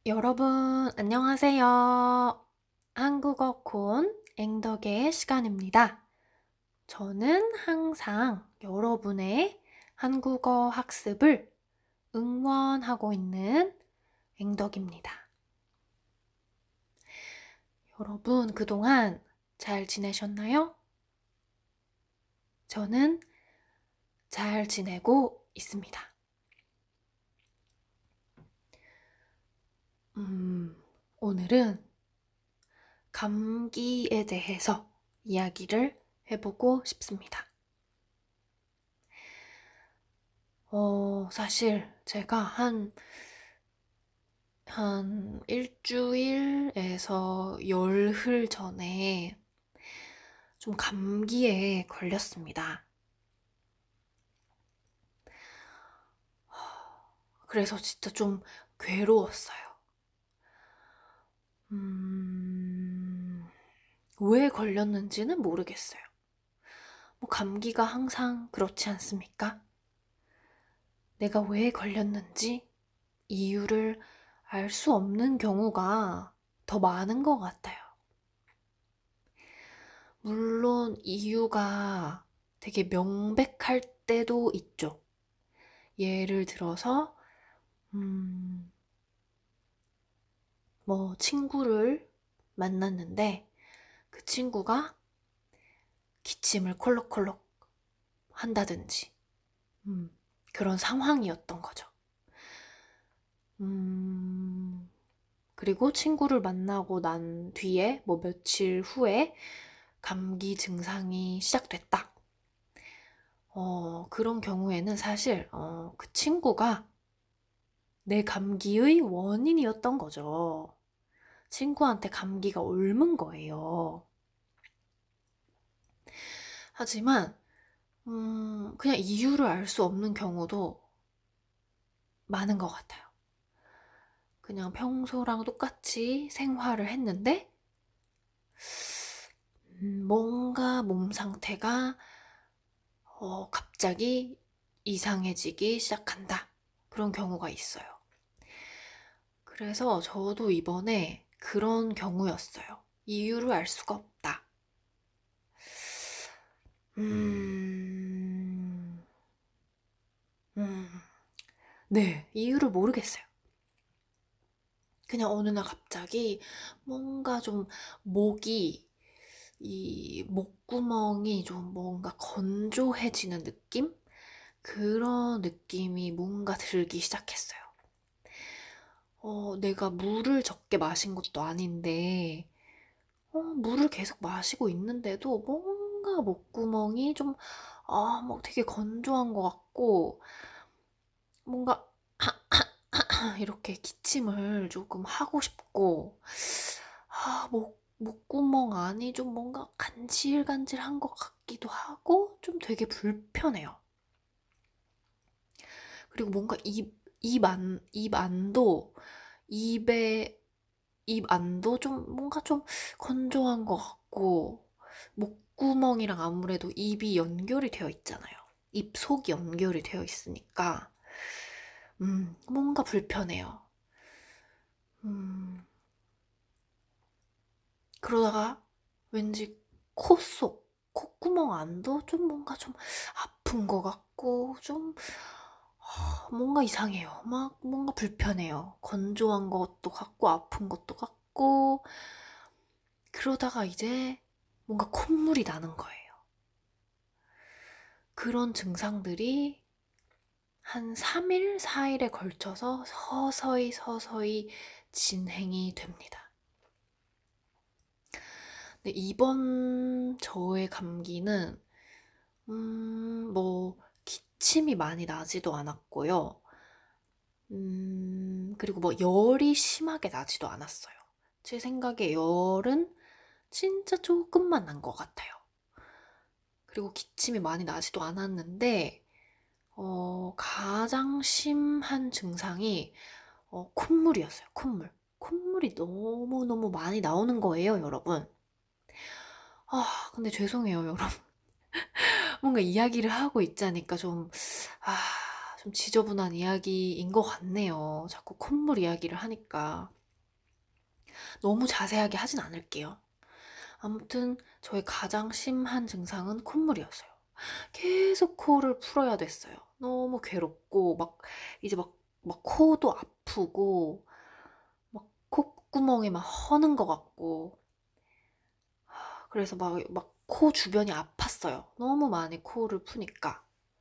여러분, 안녕하세요. 한국어 콘 앵덕의 시간입니다. 저는 항상 여러분의 한국어 학습을 응원하고 있는 앵덕입니다. 여러분, 그동안 잘 지내셨나요? 저는 잘 지내고 있습니다. 오늘은 감기에 대해서 이야기를 해보고 싶습니다. 사실 제가 한 일주일에서 열흘 전에 좀 감기에 걸렸습니다. 그래서 진짜 좀 괴로웠어요. 왜 걸렸는지는 모르겠어요. 뭐 감기가 항상 그렇지 않습니까? 내가 왜 걸렸는지 이유를 알 수 없는 경우가 더 많은 것 같아요. 물론 이유가 되게 명백할 때도 있죠. 예를 들어서, 친구를 만났는데 그 친구가 기침을 콜록콜록 한다든지, 그런 상황이었던 거죠. 그리고 친구를 만나고 난 뒤에 며칠 후에 감기 증상이 시작됐다. 그런 경우에는 사실, 그 친구가 내 감기의 원인이었던 거죠. 친구한테 감기가 옮은 거예요. 하지만, 그냥 이유를 알 수 없는 경우도 많은 것 같아요. 그냥 평소랑 똑같이 생활을 했는데, 뭔가 몸 상태가 갑자기 이상해지기 시작한다. 그런 경우가 있어요. 그래서 저도 이번에 그런 경우였어요. 이유를 알 수가 없다. 음, 음, 네, 이유를 모르겠어요. 그냥 어느 날 갑자기 뭔가 좀 목이, 이 목구멍이 좀 뭔가 건조해지는 느낌? 그런 느낌이 뭔가 들기 시작했어요. 내가 물을 적게 마신 것도 아닌데, 물을 계속 마시고 있는데도 뭔가 목구멍이 좀, 뭐 되게 건조한 것 같고, 뭔가 이렇게 기침을 조금 하고 싶고, 목구멍 안이 좀 뭔가 간질간질한 것 같기도 하고, 좀 되게 불편해요. 그리고 뭔가 입 안도, 입에, 입 안도 좀 뭔가 좀 건조한 것 같고, 목구멍이랑 아무래도 입이 연결이 되어 있잖아요. 입 속이 연결이 되어 있으니까, 뭔가 불편해요. 음, 그러다가 왠지 콧구멍 안도 좀 뭔가 좀 아픈 것 같고, 좀 뭔가 이상해요. 막 뭔가 불편해요. 건조한 것도 같고, 아픈 것도 같고, 그러다가 이제 뭔가 콧물이 나는 거예요. 그런 증상들이 한 3일, 4일에 걸쳐서 서서히 진행이 됩니다. 근데 이번 저의 감기는, 기침이 많이 나지도 않았고요. 그리고 열이 심하게 나지도 않았어요. 제 생각에 열은 진짜 조금만 난 것 같아요. 그리고 기침이 많이 나지도 않았는데, 가장 심한 증상이, 콧물이었어요, 콧물. 콧물이 너무너무 많이 나오는 거예요, 여러분. 근데 죄송해요, 여러분. 뭔가 이야기를 하고 있자니까 좀 지저분한 이야기인 것 같네요. 자꾸 콧물 이야기를 하니까. 너무 자세하게 하진 않을게요. 아무튼 저의 가장 심한 증상은 콧물이었어요. 계속 코를 풀어야 됐어요. 너무 괴롭고 이제 막 코도 아프고 막 콧구멍이 막 허는 것 같고 그래서 막 코 주변이 아팠어요. 너무 많이 코를 푸니까.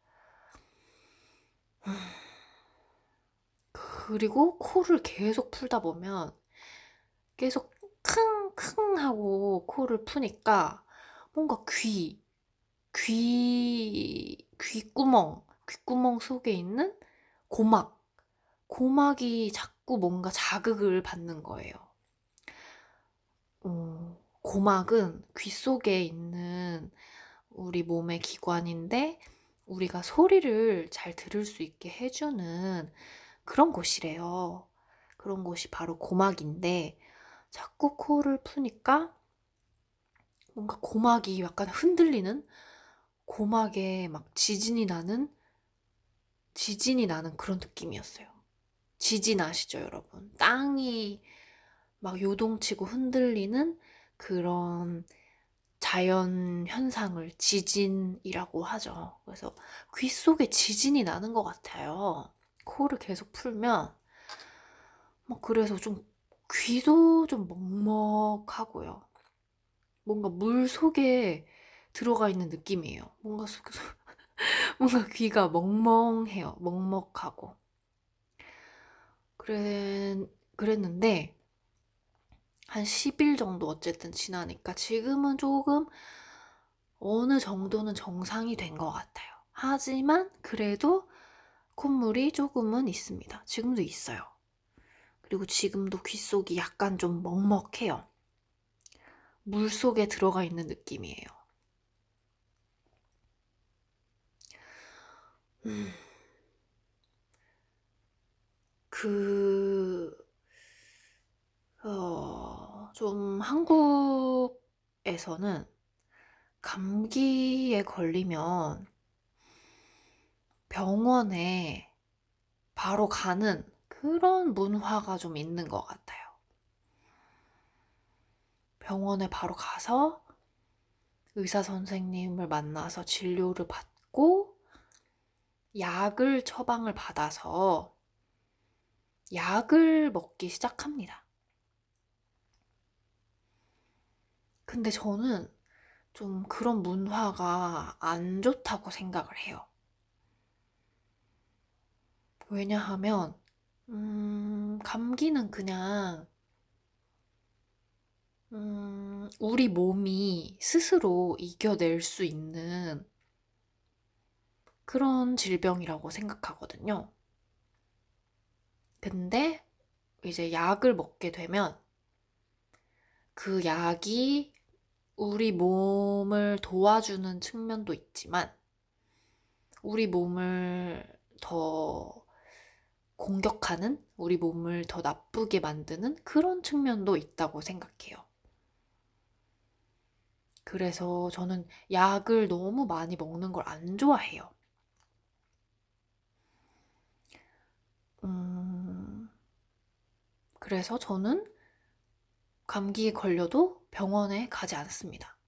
그리고 코를 계속 풀다 보면 계속 킁킁 하고 코를 푸니까 뭔가 귓구멍 속에 있는 고막이 자꾸 뭔가 자극을 받는 거예요. 고막은 귀 속에 있는 우리 몸의 기관인데 우리가 소리를 잘 들을 수 있게 해주는 그런 곳이래요. 그런 곳이 바로 고막인데 자꾸 코를 푸니까 뭔가 고막이 약간 흔들리는 고막에 막 지진이 나는 그런 느낌이었어요. 지진 아시죠, 여러분? 땅이 막 요동치고 흔들리는 그런 자연 현상을 지진이라고 하죠. 그래서 귀 속에 지진이 나는 것 같아요. 코를 계속 풀면 그래서 좀 귀도 좀 먹먹하고요. 뭔가 물 속에 들어가 있는 느낌이에요. 뭔가 귀가 멍멍해요. 먹먹하고. 그랬는데 한 10일 정도 어쨌든 지나니까 지금은 조금 어느 정도는 정상이 된 것 같아요. 하지만 그래도 콧물이 조금은 있습니다. 지금도 있어요. 그리고 지금도 귀 속이 약간 좀 먹먹해요. 물 속에 들어가 있는 느낌이에요. 그, 좀 한국에서는 감기에 걸리면 병원에 바로 가는 그런 문화가 좀 있는 것 같아요. 병원에 바로 가서 의사 선생님을 만나서 진료를 받고 약을 처방을 받아서 약을 먹기 시작합니다. 근데 저는 좀 그런 문화가 안 좋다고 생각을 해요. 왜냐하면, 감기는 그냥, 우리 몸이 스스로 이겨낼 수 있는 그런 질병이라고 생각하거든요. 근데 이제 약을 먹게 되면 그 약이 우리 몸을 도와주는 측면도 있지만 우리 몸을 더 공격하는, 우리 몸을 더 나쁘게 만드는 그런 측면도 있다고 생각해요. 그래서 저는 약을 너무 많이 먹는 걸 안 좋아해요. 그래서 저는 감기에 걸려도 병원에 가지 않습니다.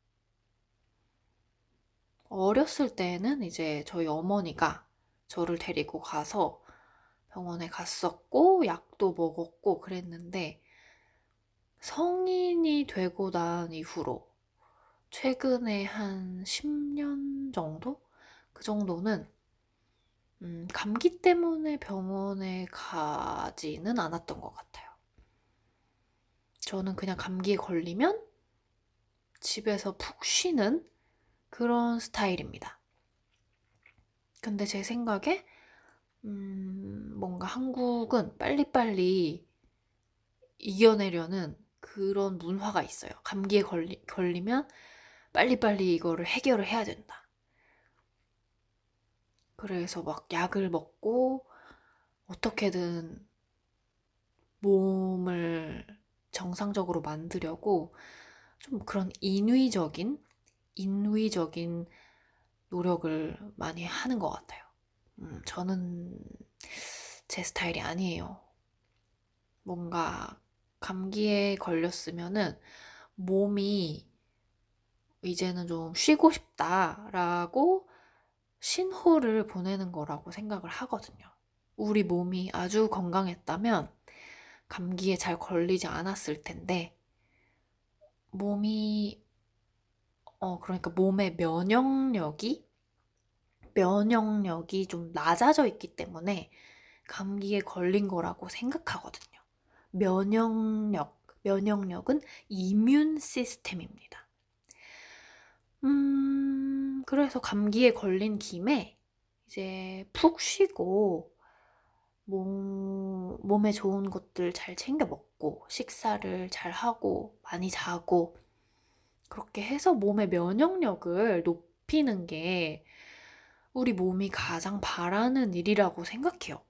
어렸을 때는 이제 저희 어머니가 저를 데리고 가서 병원에 갔었고, 약도 먹었고 그랬는데, 성인이 되고 난 이후로, 최근에 한 10년 정도? 그 정도는, 감기 때문에 병원에 가지는 않았던 것 같아요. 저는 그냥 감기에 걸리면 집에서 푹 쉬는 그런 스타일입니다. 근데 제 생각에, 뭔가 한국은 빨리빨리 이겨내려는 그런 문화가 있어요. 감기에 걸리면 빨리빨리 이거를 해결을 해야 된다. 그래서 막 약을 먹고 어떻게든 몸을 정상적으로 만들려고 좀 그런 인위적인 노력을 많이 하는 것 같아요. 저는 제 스타일이 아니에요. 뭔가 감기에 걸렸으면은 몸이 이제는 좀 쉬고 싶다라고 신호를 보내는 거라고 생각을 하거든요. 우리 몸이 아주 건강했다면 감기에 잘 걸리지 않았을 텐데, 몸이, 그러니까 몸의 면역력이 좀 낮아져 있기 때문에 감기에 걸린 거라고 생각하거든요. 면역력은 이뮨 시스템입니다. 그래서 감기에 걸린 김에 이제 푹 쉬고 몸에 좋은 것들 잘 챙겨 먹고 식사를 잘 하고 많이 자고 그렇게 해서 몸의 면역력을 높이는 게 우리 몸이 가장 바라는 일이라고 생각해요.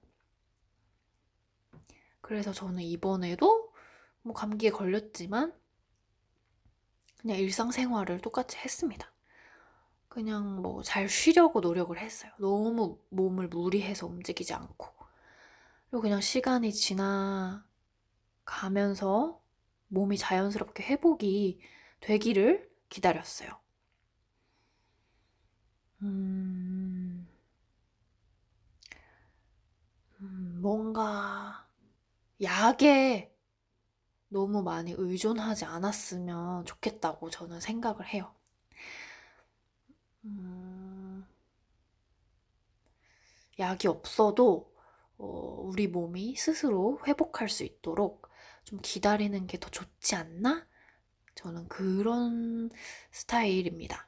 그래서 저는 이번에도 뭐 감기에 걸렸지만 그냥 일상생활을 똑같이 했습니다. 그냥 뭐 잘 쉬려고 노력을 했어요. 너무 몸을 무리해서 움직이지 않고. 그리고 그냥 시간이 지나가면서 몸이 자연스럽게 회복이 되기를 기다렸어요. 뭔가 약에 너무 많이 의존하지 않았으면 좋겠다고 저는 생각을 해요. 약이 없어도 우리 몸이 스스로 회복할 수 있도록 좀 기다리는 게 더 좋지 않나? 저는 그런 스타일입니다.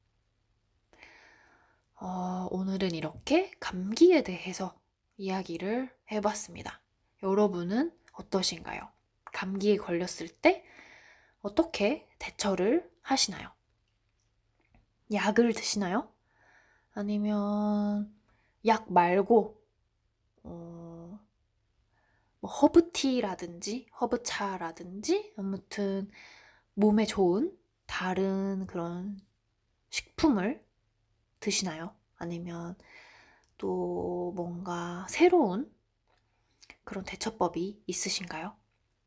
오늘은 이렇게 감기에 대해서 이야기를 해봤습니다. 여러분은 어떠신가요? 감기에 걸렸을 때 어떻게 대처를 하시나요? 약을 드시나요? 아니면 약 말고 뭐 허브티라든지 허브차라든지 아무튼 몸에 좋은 다른 그런 식품을 드시나요? 아니면 또 뭔가 새로운 그런 대처법이 있으신가요?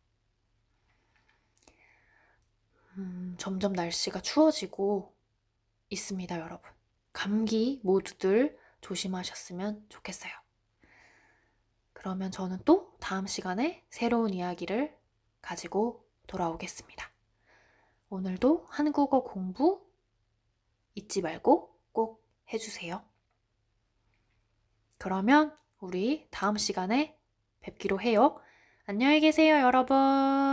점점 날씨가 추워지고 있습니다, 여러분. 감기 모두들 조심하셨으면 좋겠어요. 그러면 저는 또 다음 시간에 새로운 이야기를 가지고 돌아오겠습니다. 오늘도 한국어 공부 잊지 말고 꼭 해주세요. 그러면 우리 다음 시간에 뵙기로 해요. 안녕히 계세요, 여러분.